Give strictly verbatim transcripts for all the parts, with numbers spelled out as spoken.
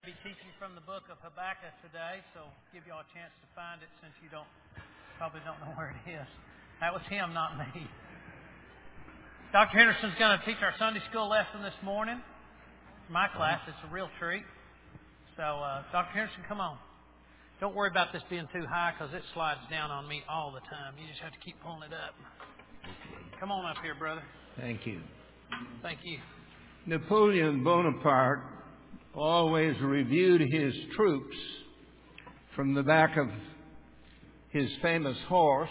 Be teaching from the book of Habakkuk today, so give you all a chance to find it since you don't probably don't know where it is. That was him, not me. Doctor Henderson's going to teach our Sunday school lesson this morning. My class, it's a real treat. So, uh, Doctor Henderson, come on. Don't worry about this being too high because it slides down on me all the time. You just have to keep pulling it up. Come on up here, brother. Thank you. Thank you. Napoleon Bonaparte always reviewed his troops from the back of his famous horse.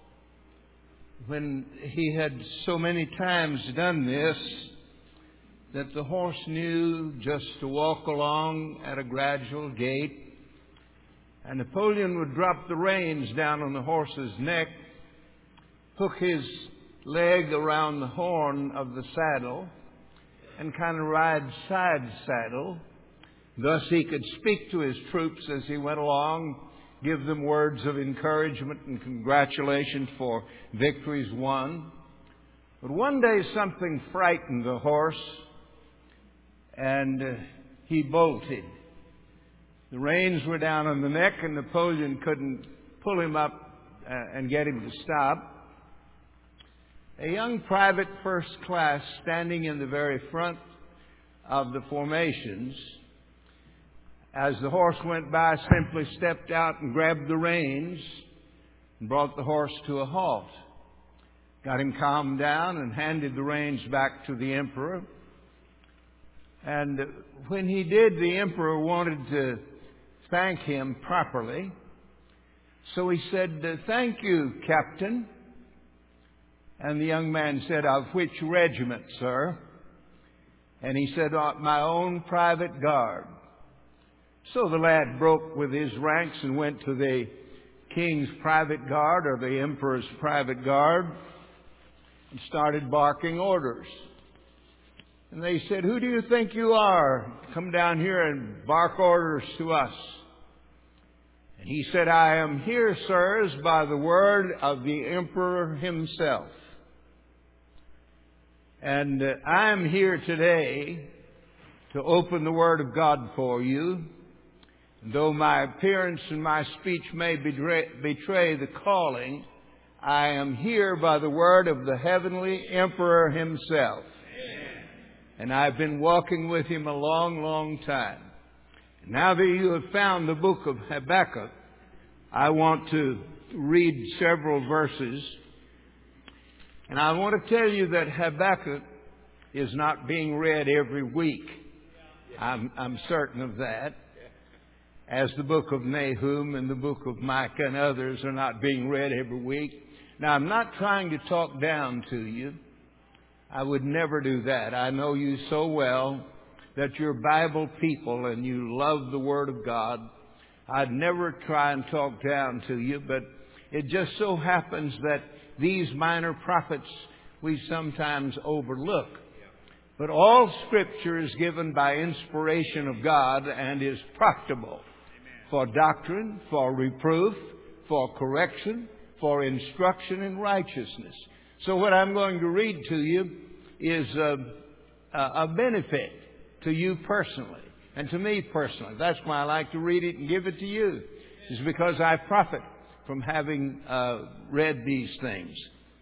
When he had so many times done this that the horse knew just to walk along at a gradual gait, and Napoleon would drop the reins down on the horse's neck, hook his leg around the horn of the saddle, and kind of ride side saddle. Thus he could speak to his troops as he went along, give them words of encouragement and congratulations for victories won. But one day something frightened the horse, and uh, he bolted. The reins were down on the neck, and Napoleon couldn't pull him up uh, and get him to stop. A young private first class standing in the very front of the formations, as the horse went by, simply stepped out and grabbed the reins and brought the horse to a halt. Got him calmed down and handed the reins back to the emperor. And when he did, the emperor wanted to thank him properly. So he said, "Thank you, Captain." And the young man said, "Of which regiment, sir?" And he said, "My own private guard." So the lad broke with his ranks and went to the king's private guard, or the emperor's private guard, and started barking orders. And they said, "Who do you think you are? Come down here and bark orders to us." And he said, "I am here, sirs, by the word of the emperor himself. And uh, I am here today to open the Word of God for you. And though my appearance and my speech may betray, betray the calling, I am here by the word of the heavenly Emperor himself. Amen. And I've been walking with him a long, long time. Now that you have found the book of Habakkuk, I want to read several verses. And I want to tell you that Habakkuk is not being read every week. I'm, I'm certain of that. As the book of Nahum and the book of Micah and others are not being read every week. Now, I'm not trying to talk down to you. I would never do that. I know you so well that you're Bible people and you love the Word of God. I'd never try and talk down to you, but it just so happens that these minor prophets we sometimes overlook. But all Scripture is given by inspiration of God and is profitable for doctrine, for reproof, for correction, for instruction in righteousness. So what I'm going to read to you is a, a benefit to you personally and to me personally. That's why I like to read it and give it to you. It's because I profit from having uh, read these things.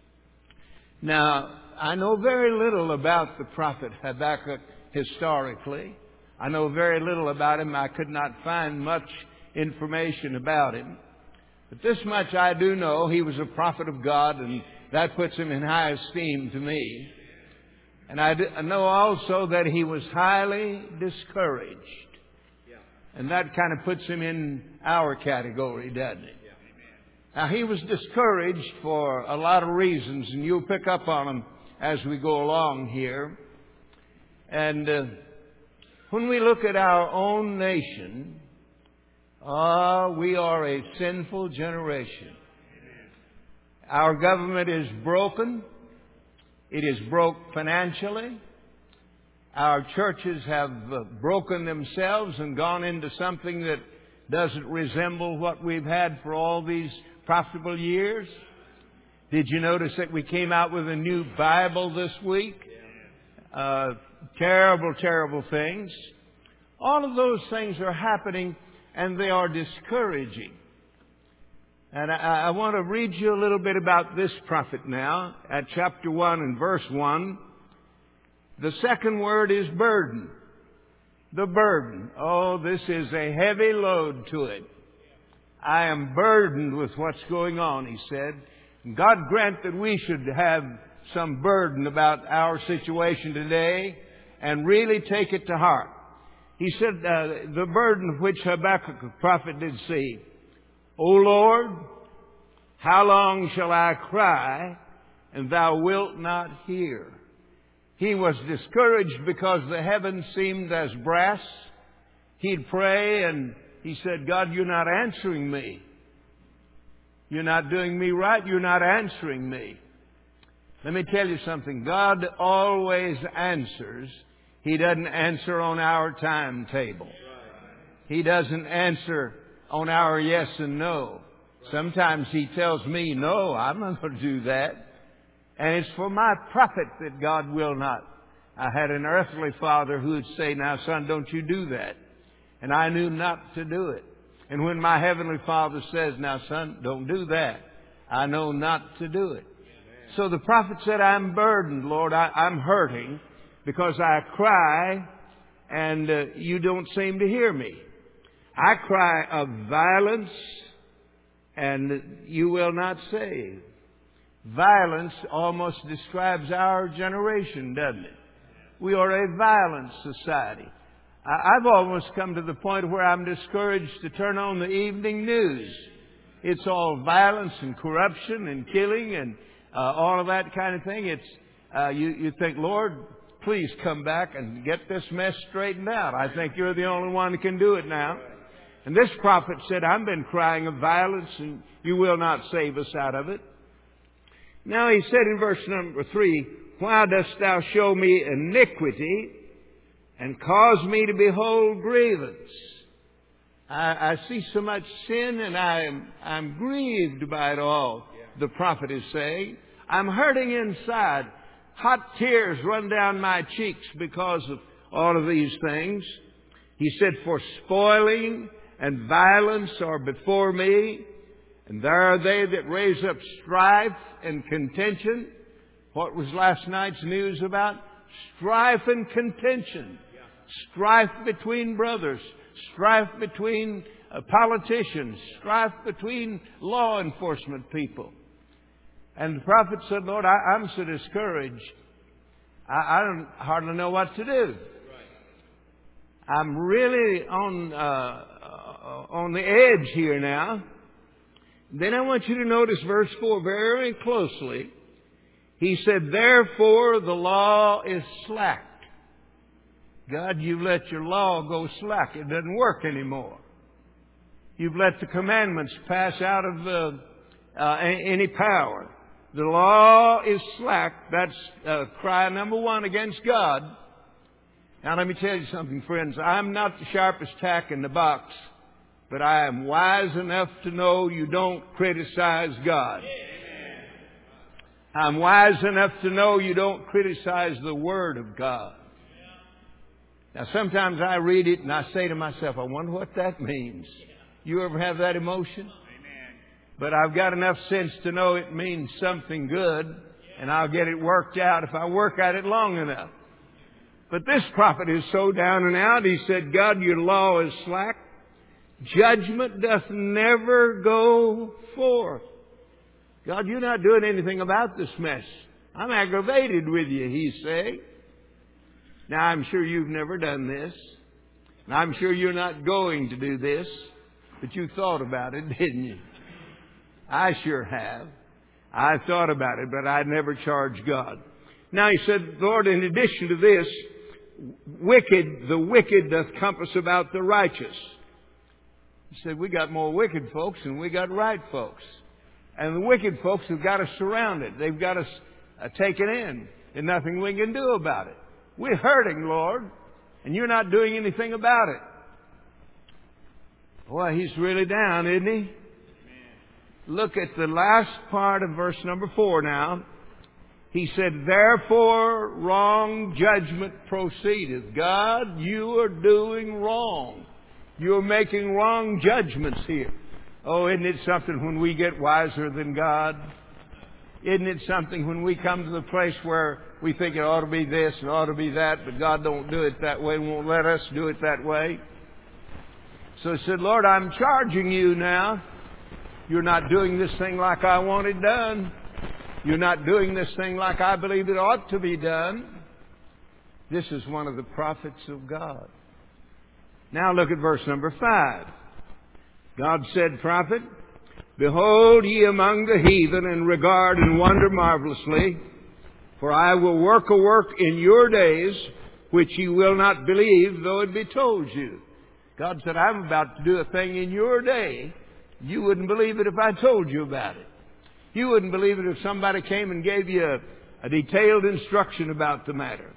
Now, I know very little about the prophet Habakkuk historically. I know very little about him. I could not find much information about him. But this much I do know. He was a prophet of God, and that puts him in high esteem to me. And I know also that he was highly discouraged. And that kind of puts him in our category, doesn't it? Now, he was discouraged for a lot of reasons, and you'll pick up on them as we go along here. And uh, when we look at our own nation, ah, we are a sinful generation. Our government is broken. It is broke financially. Our churches have uh, broken themselves and gone into something that doesn't resemble what we've had for all these profitable years. Did you notice that we came out with a new Bible this week? Uh, terrible, terrible things. All of those things are happening, and they are discouraging. And I, I want to read you a little bit about this prophet now, at chapter one and verse one. The second word is burden. The burden. Oh, this is a heavy load to it. I am burdened with what's going on, he said. God grant that we should have some burden about our situation today and really take it to heart. He said, uh, the burden which Habakkuk the prophet did see. O Lord, how long shall I cry, and thou wilt not hear? He was discouraged because the heavens seemed as brass. He'd pray and he said, God, you're not answering me. You're not doing me right. You're not answering me. Let me tell you something. God always answers. He doesn't answer on our timetable. He doesn't answer on our yes and no. Sometimes He tells me, no, I'm not going to do that. And it's for my profit that God will not. I had an earthly father who would say, now, son, don't you do that. And I knew not to do it. And when my heavenly Father says, now, son, don't do that, I know not to do it. Amen. So the prophet said, I'm burdened, Lord. I, I'm hurting because I cry and uh, you don't seem to hear me. I cry of violence and you will not save. Violence almost describes our generation, doesn't it? We are a violent society. I've almost come to the point where I'm discouraged to turn on the evening news. It's all violence and corruption and killing and uh, all of that kind of thing. It's uh, you, you think, Lord, please come back and get this mess straightened out. I think you're the only one who can do it now. And this prophet said, I've been crying of violence and you will not save us out of it. Now he said in verse number three, why dost thou show me iniquity and cause me to behold grievance? I, I see so much sin and I am, I'm grieved by it all, yeah. The prophet is saying. I'm hurting inside. Hot tears run down my cheeks because of all of these things. He said, for spoiling and violence are before me, and there are they that raise up strife and contention. What was last night's news about? Strife and contention. Strife between brothers. Strife between uh, politicians. Strife between law enforcement people. And the prophet said, Lord, I, I'm so discouraged. I, I don't hardly know what to do. I'm really on, uh, on the edge here now. Then I want you to notice verse four very closely. He said, therefore the law is slack. God, you've let your law go slack. It doesn't work anymore. You've let the commandments pass out of uh, uh, any power. The law is slack. That's uh, cry number one against God. Now let me tell you something, friends. I'm not the sharpest tack in the box, but I am wise enough to know you don't criticize God. I'm wise enough to know you don't criticize the Word of God. Now, sometimes I read it and I say to myself, I wonder what that means. You ever have that emotion? But I've got enough sense to know it means something good, and I'll get it worked out if I work at it long enough. But this prophet is so down and out. He said, God, your law is slack. Judgment doth never go forth. God, you're not doing anything about this mess. I'm aggravated with you, he's saying. Now, I'm sure you've never done this. And I'm sure you're not going to do this. But you thought about it, didn't you? I sure have. I thought about it, but I never charged God. Now, he said, Lord, in addition to this, wicked, the wicked doth compass about the righteous. He said, we got more wicked folks than we got right folks. And the wicked folks have got us surrounded. They've got us uh, taken in. There's nothing we can do about it. We're hurting, Lord, and you're not doing anything about it. Boy, he's really down, isn't he? Amen. Look at the last part of verse number four now. He said, therefore wrong judgment proceedeth. God, you are doing wrong. You're making wrong judgments here. Oh, isn't it something when we get wiser than God? Isn't it something when we come to the place where we think it ought to be this and ought to be that, but God don't do it that way, won't let us do it that way? So he said, Lord, I'm charging you now. You're not doing this thing like I want it done. You're not doing this thing like I believe it ought to be done. This is one of the prophets of God. Now look at verse number five. God said, prophet, behold ye among the heathen, and regard and wonder marvelously, for I will work a work in your days, which ye will not believe, though it be told you. God said, I'm about to do a thing in your day. You wouldn't believe it if I told you about it. You wouldn't believe it if somebody came and gave you a, a detailed instruction about the matter.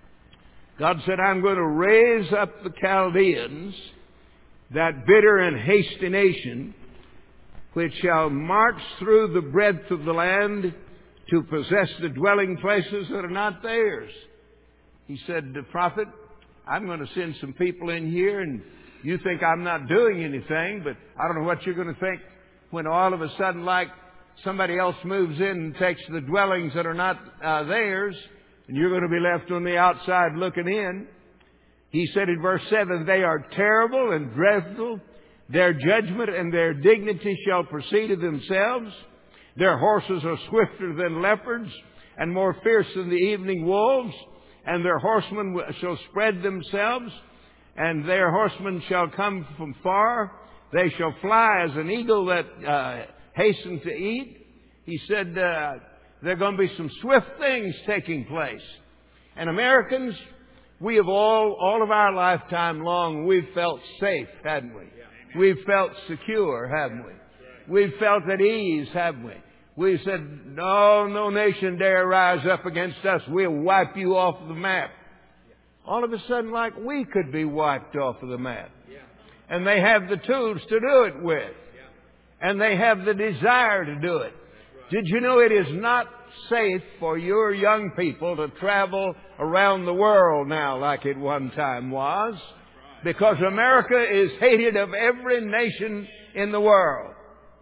God said, I'm going to raise up the Chaldeans, that bitter and hasty nation, which shall march through the breadth of the land to possess the dwelling places that are not theirs. He said, the prophet, I'm going to send some people in here, and you think I'm not doing anything, but I don't know what you're going to think when all of a sudden, like, somebody else moves in and takes the dwellings that are not uh, theirs, and you're going to be left on the outside looking in. He said in verse seven, they are terrible and dreadful. Their judgment and their dignity shall proceed of themselves. Their horses are swifter than leopards and more fierce than the evening wolves. And their horsemen shall spread themselves, and their horsemen shall come from far. They shall fly as an eagle that uh, hastens to eat. He said uh, there are going to be some swift things taking place. And Americans, we have all, all of our lifetime long, we've felt safe, hadn't we? We've felt secure, haven't we? We've felt at ease, haven't we? We said, no, no nation dare rise up against us. We'll wipe you off of the map. All of a sudden, like we could be wiped off of the map. And they have the tools to do it with. And they have the desire to do it. Did you know it is not safe for your young people to travel around the world now like it one time was? Because America is hated of every nation in the world.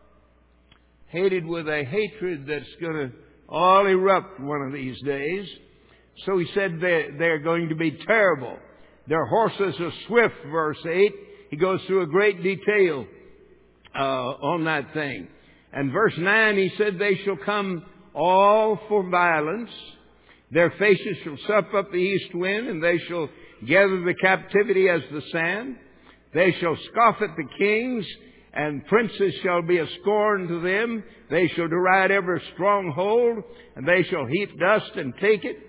Hated with a hatred that's going to all erupt one of these days. So he said they're, they're going to be terrible. Their horses are swift, verse eight. He goes through a great detail uh, on that thing. And verse nine, he said, they shall come all for violence. Their faces shall sup up the east wind, and they shall gather the captivity as the sand. They shall scoff at the kings, and princes shall be a scorn to them. They shall deride every stronghold, and they shall heap dust and take it.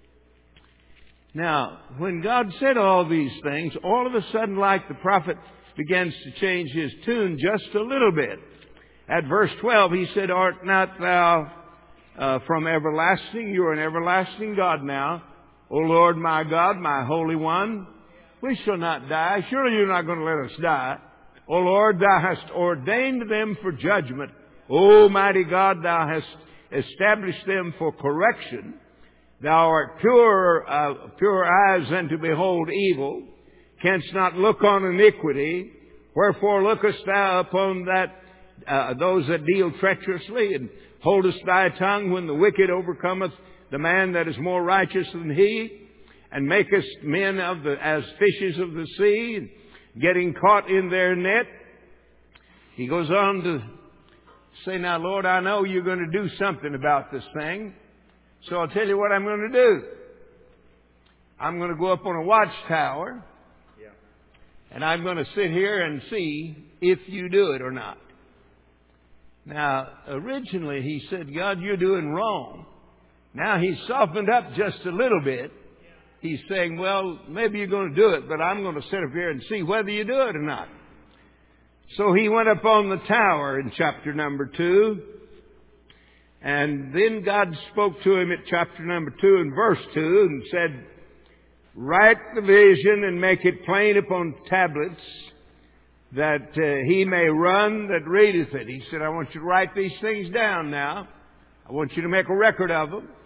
Now, when God said all these things, all of a sudden, like the prophet begins to change his tune just a little bit. At verse twelve, he said, art not thou uh, from everlasting? You are an everlasting God now. O Lord my God, my Holy One, we shall not die. Surely you're not going to let us die. O Lord, thou hast ordained them for judgment. O mighty God, thou hast established them for correction. Thou art pure, uh, pure eyes than to behold evil, canst not look on iniquity. Wherefore lookest thou upon that uh, those that deal treacherously, and holdest thy tongue when the wicked overcometh the man that is more righteous than he, and makest men of the as fishes of the sea, getting caught in their net. He goes on to say, now Lord, I know you're going to do something about this thing. So I'll tell you what I'm going to do. I'm going to go up on a watchtower, yeah. and I'm going to sit here and see if you do it or not. Now, originally he said, God, you're doing wrong. Now he's softened up just a little bit. He's saying, well, maybe you're going to do it, but I'm going to sit up here and see whether you do it or not. So he went up on the tower in chapter number two. And then God spoke to him at chapter number two and verse two and said, write the vision and make it plain upon tablets, that uh, he may run that readeth it. He said, I want you to write these things down now. I want you to make a record of them.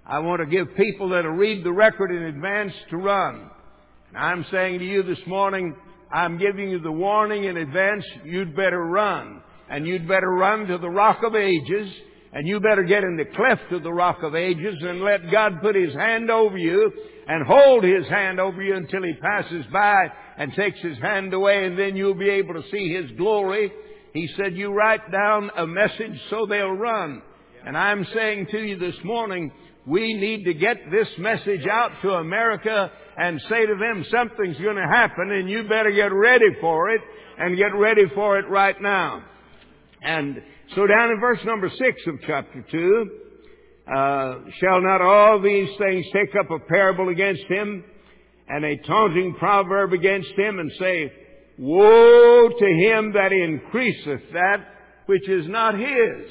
I want to give people that'll read the record in advance to run. And I'm saying to you this morning, I'm giving you the warning in advance, you'd better run. And you'd better run to the Rock of Ages. And you better get in the cleft of the Rock of Ages and let God put His hand over you and hold His hand over you until He passes by and takes His hand away, and then you'll be able to see His glory. He said, you write down a message so they'll run. And I'm saying to you this morning, we need to get this message out to America and say to them, something's going to happen and you better get ready for it, and get ready for it right now. And so down in verse number six of chapter two, uh, shall not all these things take up a parable against him, and a taunting proverb against him, and say, woe to him that increaseth that which is not his.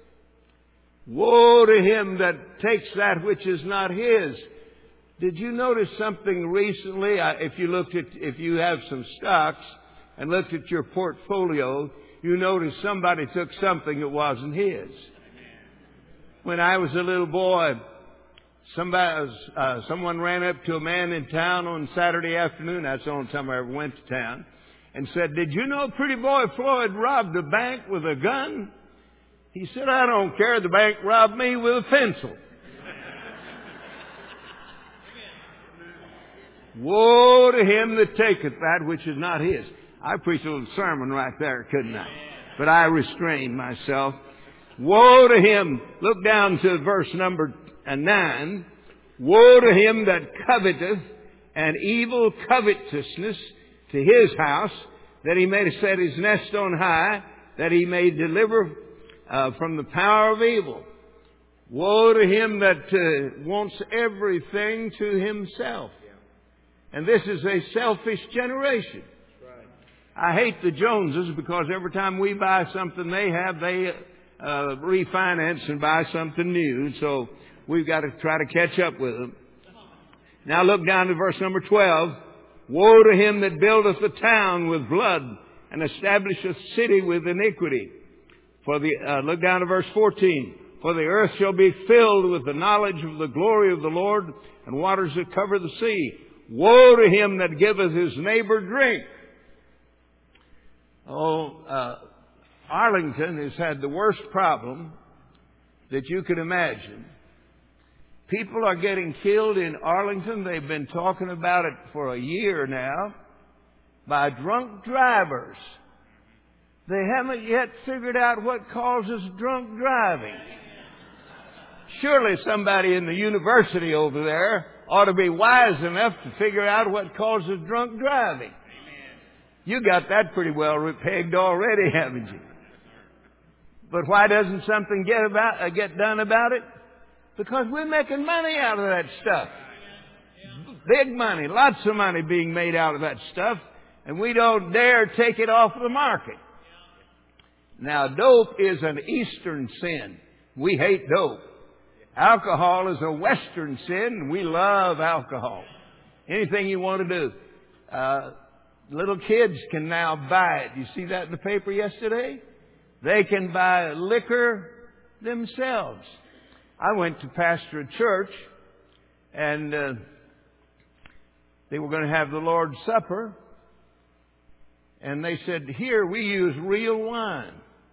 Woe to him that takes that which is not his. Did you notice something recently? If you looked at, if you have some stocks and looked at your portfolio, you notice somebody took something that wasn't his. When I was a little boy, somebody, uh, someone ran up to a man in town on Saturday afternoon. That's the only time I ever went to town. And said, did you know pretty boy Floyd robbed a bank with a gun? He said, I don't care. The bank robbed me with a pencil. Woe to him that taketh that which is not his. I preached a little sermon right there, couldn't I? But I restrained myself. Woe to him. Look down to verse number nine. Woe to him that coveteth an evil covetousness to his house, that he may set his nest on high, that he may deliver uh, from the power of evil. Woe to him that uh, wants everything to himself. And this is a selfish generation. I hate the Joneses because every time we buy something they have, they uh, refinance and buy something new. So we've got to try to catch up with them. Now look down to verse number twelve. Woe to him that buildeth a town with blood and establisheth a city with iniquity. For the uh, look down to verse fourteen. For the earth shall be filled with the knowledge of the glory of the Lord, and waters that cover the sea. Woe to him that giveth his neighbor drink. Oh, uh, Arlington has had the worst problem that you could imagine. People are getting killed in Arlington. They've been talking about it for a year now by drunk drivers. They haven't yet figured out what causes drunk driving. Surely somebody in the university over there ought to be wise enough to figure out what causes drunk driving. You got that pretty well pegged already, haven't you? But why doesn't something get about uh, get done about it? Because we're making money out of that stuff. Big money, lots of money being made out of that stuff, and we don't dare take it off the market. Now, dope is an Eastern sin. We hate dope. Alcohol is a Western sin, and we love alcohol. Anything you want to do. Uh, little kids can now buy it. You see that in the paper yesterday? They can buy liquor themselves. I went to pastor a church, and uh, they were going to have the Lord's Supper, and they said, here we use real wine.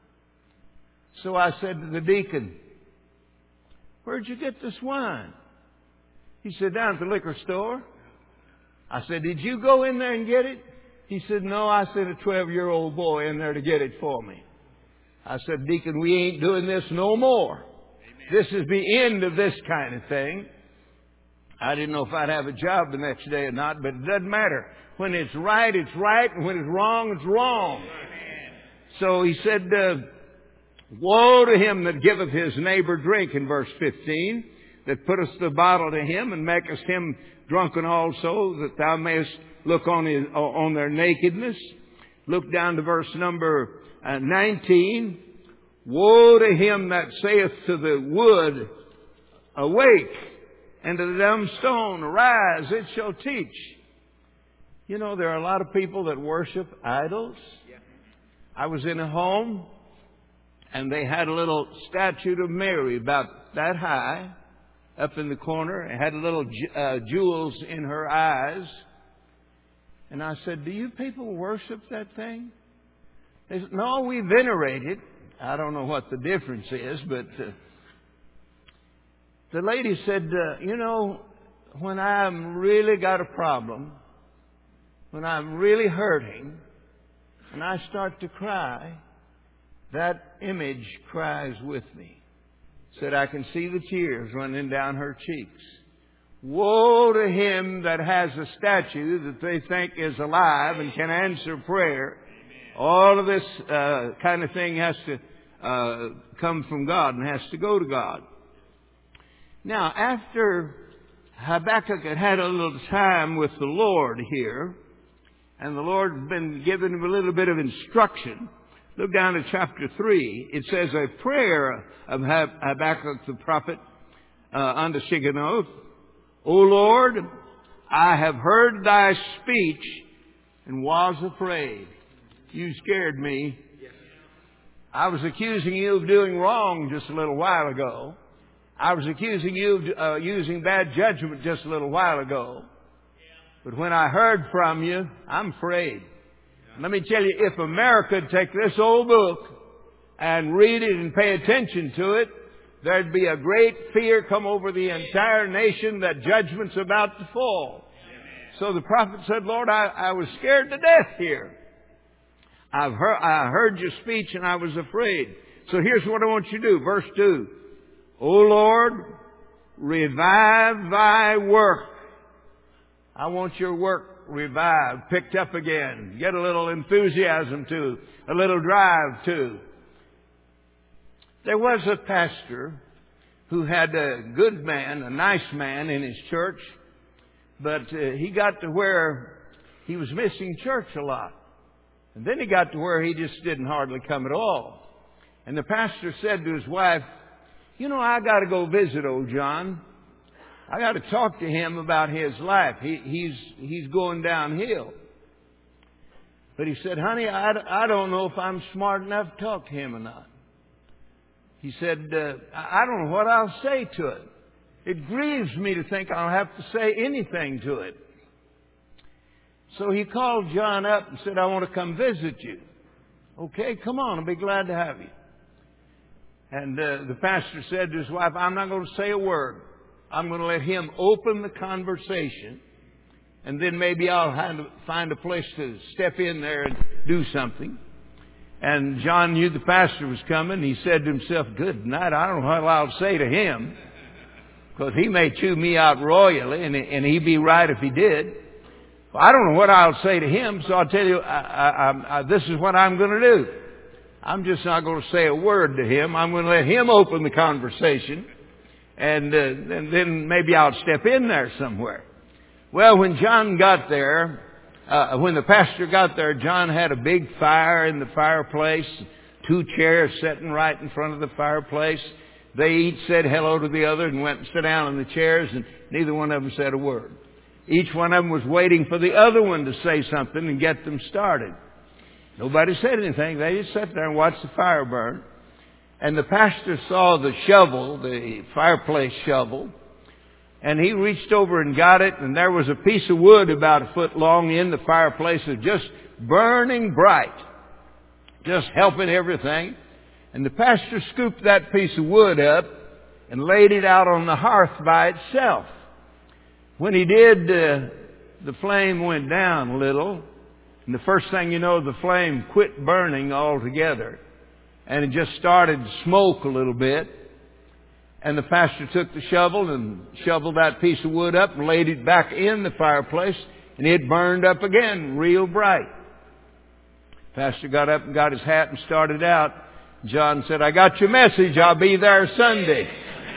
So I said to the deacon, where'd you get this wine? He said, down at the liquor store. I said, did you go in there and get it? He said, no, I sent a twelve-year-old boy in there to get it for me. I said, deacon, we ain't doing this no more. This is the end of this kind of thing. I didn't know if I'd have a job the next day or not, but it doesn't matter. When it's right, it's right, and when it's wrong, it's wrong. So he said, uh, woe to him that giveth his neighbor drink, in verse fifteen, that putteth the bottle to him, and makest him drunken also, that thou mayest look on his, on their nakedness. Look down to verse number uh, nineteen. Woe to him that saith to the wood, awake, and to the dumb stone, arise, it shall teach. You know, there are a lot of people that worship idols. I was in a home, and they had a little statue of Mary about that high, up in the corner and had little uh, jewels in her eyes. And I said, do you people worship that thing? They said, no, we venerate it. I don't know what the difference is, but uh, the lady said, uh, you know, when I'm really got a problem, when I'm really hurting, and I start to cry, that image cries with me. Said, I can see the tears running down her cheeks. Woe to him that has a statue that they think is alive and can answer prayer. All of this uh, kind of thing has to uh, come from God and has to go to God. Now, after Habakkuk had had a little time with the Lord here, and the Lord had been giving him a little bit of instruction, look down to chapter three. It says, a prayer of Habakkuk the prophet uh, unto Shigionoth. O Lord, I have heard thy speech and was afraid. You scared me. I was accusing you of doing wrong just a little while ago. I was accusing you of uh, using bad judgment just a little while ago. But when I heard from you, I'm afraid. Let me tell you, if America would take this old book and read it and pay attention to it, there'd be a great fear come over the entire nation that judgment's about to fall. So the prophet said, Lord, I, I was scared to death here. I've heard, I heard your speech and I was afraid. So here's what I want you to do. Verse two. O Lord, revive thy work. I want your work revived, picked up again. Get a little enthusiasm to, a little drive to. There was a pastor who had a good man, a nice man in his church, but uh, he got to where he was missing church a lot. And then he got to where he just didn't hardly come at all. And the pastor said to his wife, you know, I got to go visit old John. I got to talk to him about his life. He, he's, he's going downhill. But he said, honey, I, I don't know if I'm smart enough to talk to him or not. He said, uh, I don't know what I'll say to it. It grieves me to think I'll have to say anything to it. So he called John up and said, I want to come visit you. Okay, come on, I'll be glad to have you. And uh, the pastor said to his wife, I'm not going to say a word. I'm going to let him open the conversation, and then maybe I'll find a place to step in there and do something. And John knew the pastor was coming. He said to himself, good night, I don't know what I'll say to him, because he may chew me out royally, and, and he'd be right if he did. Well, I don't know what I'll say to him, so I'll tell you, I, I, I, this is what I'm going to do. I'm just not going to say a word to him. I'm going to let him open the conversation. And, uh, and then maybe I'll step in there somewhere. Well, when John got there, uh, when the pastor got there, John had a big fire in the fireplace, two chairs sitting right in front of the fireplace. They each said hello to the other and went and sat down in the chairs, and neither one of them said a word. Each one of them was waiting for the other one to say something and get them started. Nobody said anything. They just sat there and watched the fire burn. And the pastor saw the shovel, the fireplace shovel, and he reached over and got it, and there was a piece of wood about a foot long in the fireplace that just burning bright, just helping everything. And the pastor scooped that piece of wood up and laid it out on the hearth by itself. When he did, uh, the flame went down a little, and the first thing you know, the flame quit burning altogether. And it just started to smoke a little bit. And the pastor took the shovel and shoveled that piece of wood up and laid it back in the fireplace. And it burned up again, real bright. Pastor got up and got his hat and started out. John said, I got your message. I'll be there Sunday.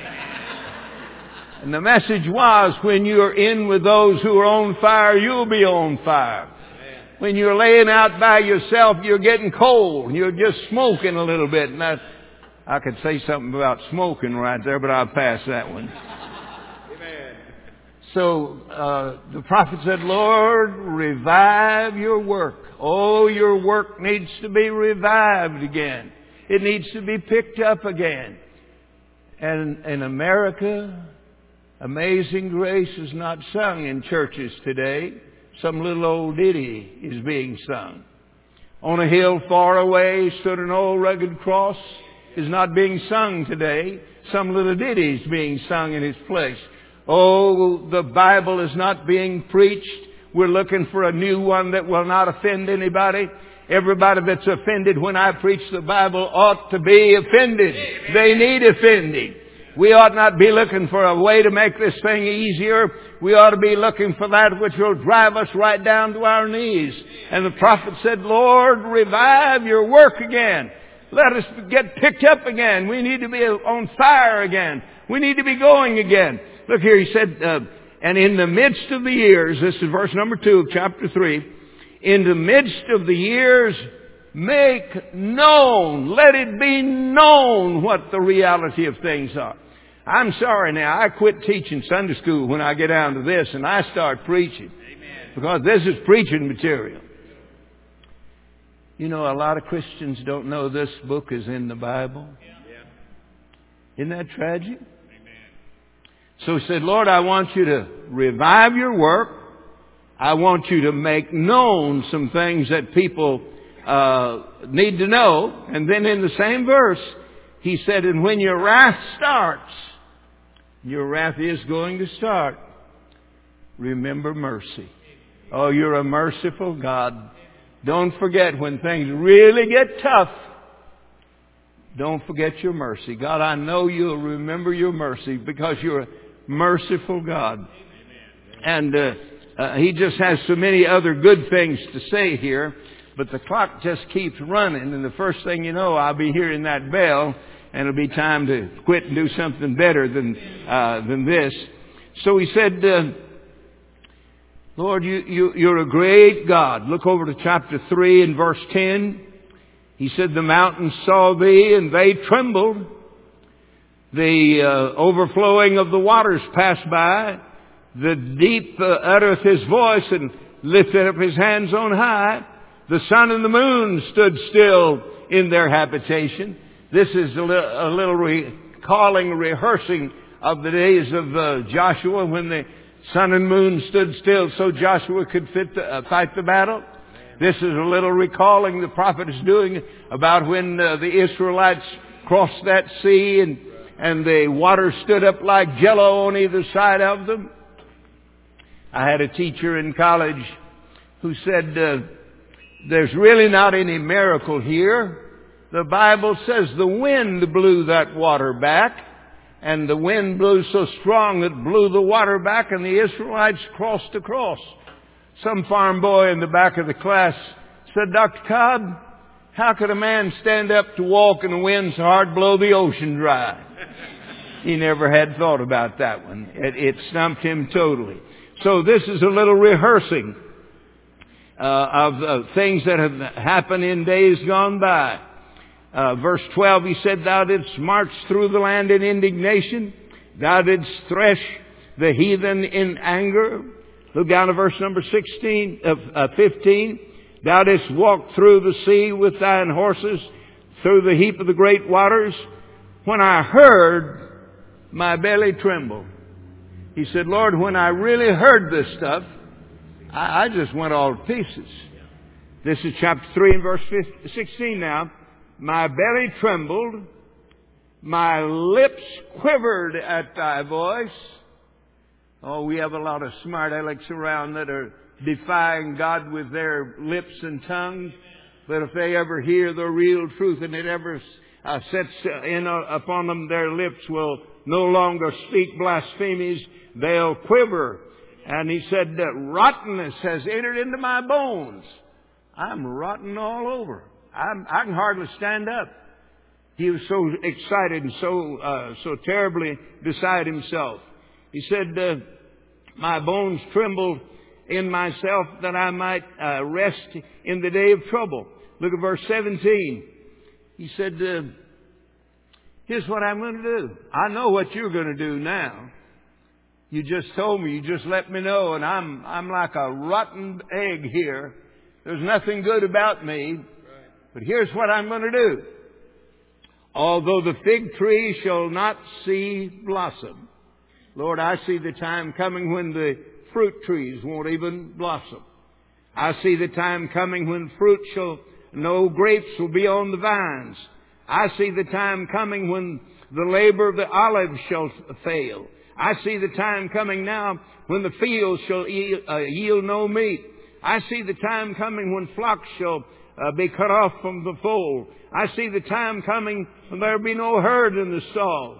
And the message was, when you're in with those who are on fire, you'll be on fire. When you're laying out by yourself, you're getting cold. You're just smoking a little bit. And I, I could say something about smoking right there, but I'll pass that one. Amen. So uh, the prophet said, Lord, revive your work. Oh, your work needs to be revived again. It needs to be picked up again. And in America, Amazing Grace is not sung in churches today. Some little old ditty is being sung. On a hill far away stood an old rugged cross is not being sung today. Some little ditty is being sung in its place. Oh, the Bible is not being preached. We're looking for a new one that will not offend anybody. Everybody that's offended when I preach the Bible ought to be offended. They need offending. We ought not be looking for a way to make this thing easier. We ought to be looking for that which will drive us right down to our knees. And the prophet said, Lord, revive your work again. Let us get picked up again. We need to be on fire again. We need to be going again. Look here, he said, uh, and in the midst of the years, this is verse number two of chapter three, in the midst of the years, make known, let it be known what the reality of things are. I'm sorry now, I quit teaching Sunday school when I get down to this and I start preaching. Amen. Because this is preaching material. You know, a lot of Christians don't know this book is in the Bible. Yeah. Isn't that tragic? Amen. So he said, Lord, I want you to revive your work. I want you to make known some things that people uh, need to know. And then in the same verse, he said, and when your wrath starts, your wrath is going to start, remember mercy. Oh, you're a merciful God. Don't forget when things really get tough. Don't forget your mercy. God, I know you'll remember your mercy because you're a merciful God. And uh, uh, he just has so many other good things to say here. But the clock just keeps running. And the first thing you know, I'll be hearing that bell. And it'll be time to quit and do something better than uh, than this. So he said, uh, Lord, you, you, you're a great God. Look over to chapter three and verse ten. He said, the mountains saw thee and they trembled. The uh, overflowing of the waters passed by. The deep uh, uttereth his voice and lifted up his hands on high. The sun and the moon stood still in their habitation. This is a, li- a little recalling, rehearsing of the days of uh, Joshua when the sun and moon stood still so Joshua could fit the, uh, fight the battle. This is a little recalling the prophet is doing about when uh, the Israelites crossed that sea and, and the water stood up like jello on either side of them. I had a teacher in college who said, uh, there's really not any miracle here. The Bible says the wind blew that water back, and the wind blew so strong it blew the water back, and the Israelites crossed across. Some farm boy in the back of the class said, Doctor Cobb, how could a man stand up to walk and the wind so hard blow the ocean dry? He never had thought about that one. It, it stumped him totally. So this is a little rehearsing uh, of uh, things that have happened in days gone by. Uh, verse twelve, he said, Thou didst march through the land in indignation. Thou didst thresh the heathen in anger. Look down to verse number sixteen, uh, uh, fifteen. Thou didst walk through the sea with thine horses, through the heap of the great waters. When I heard, my belly trembled. He said, Lord, when I really heard this stuff, I, I just went all to pieces. This is chapter three and verse sixteen now. My belly trembled, my lips quivered at thy voice. Oh, we have a lot of smart alecks around that are defying God with their lips and tongues. But if they ever hear the real truth and it ever uh, sets in uh, upon them, their lips will no longer speak blasphemies. They'll quiver. And he said, rottenness has entered into my bones. I'm rotten all over. I'm, I can hardly stand up. He was so excited and so uh, so terribly beside himself. He said, uh, my bones trembled in myself that I might uh, rest in the day of trouble. Look at verse seventeen. He said, uh, here's what I'm going to do. I know what you're going to do now. You just told me. You just let me know. And I'm I'm like a rotten egg here. There's nothing good about me. But here's what I'm going to do. Although the fig tree shall not see blossom. Lord, I see the time coming when the fruit trees won't even blossom. I see the time coming when fruit shall, no grapes will be on the vines. I see the time coming when the labor of the olive shall fail. I see the time coming now when the fields shall yield, uh, yield no meat. I see the time coming when flocks shall uh, be cut off from the fold. I see the time coming when there will be no herd in the stall.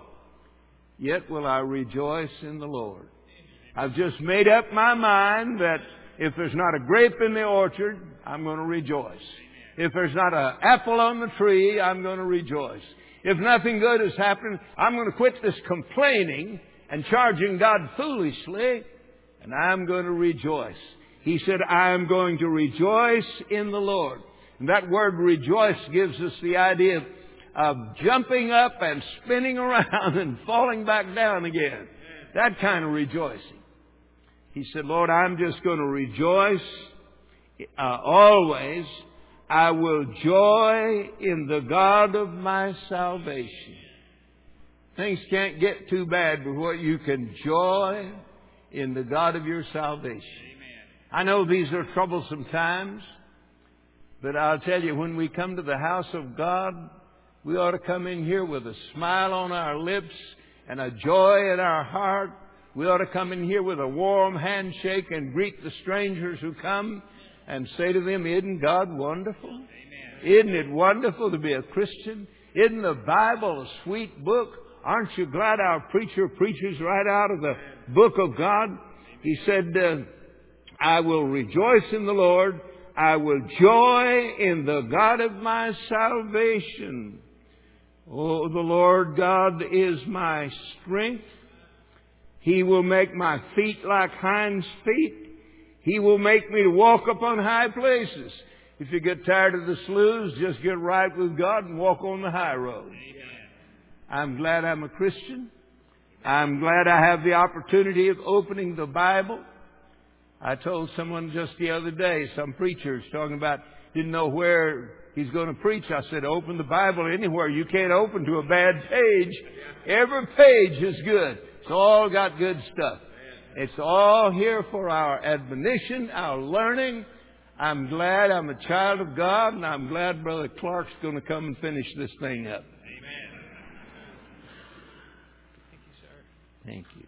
Yet will I rejoice in the Lord. I've just made up my mind that if there's not a grape in the orchard, I'm going to rejoice. If there's not an apple on the tree, I'm going to rejoice. If nothing good has happened, I'm going to quit this complaining and charging God foolishly, and I'm going to rejoice. He said, I am going to rejoice in the Lord. And that word rejoice gives us the idea of, of jumping up and spinning around and falling back down again. That kind of rejoicing. He said, Lord, I'm just going to rejoice uh, always. I will joy in the God of my salvation. Things can't get too bad before you can joy in the God of your salvation. I know these are troublesome times, but I'll tell you, when we come to the house of God, we ought to come in here with a smile on our lips and a joy in our heart. We ought to come in here with a warm handshake and greet the strangers who come and say to them, isn't God wonderful? Amen. Isn't it wonderful to be a Christian? Isn't the Bible a sweet book? Aren't you glad our preacher preaches right out of the book of God? He said, uh, I will rejoice in the Lord. I will joy in the God of my salvation. Oh, the Lord God is my strength. He will make my feet like hinds' feet. He will make me to walk upon high places. If you get tired of the sloughs, just get right with God and walk on the high road. I'm glad I'm a Christian. I'm glad I have the opportunity of opening the Bible. I told someone just the other day, some preachers talking about didn't know where he's going to preach. I said, open the Bible anywhere. You can't open to a bad page. Every page is good. It's all got good stuff. It's all here for our admonition, our learning. I'm glad I'm a child of God, and I'm glad Brother Clark's going to come and finish this thing up. Amen. Thank you, sir. Thank you.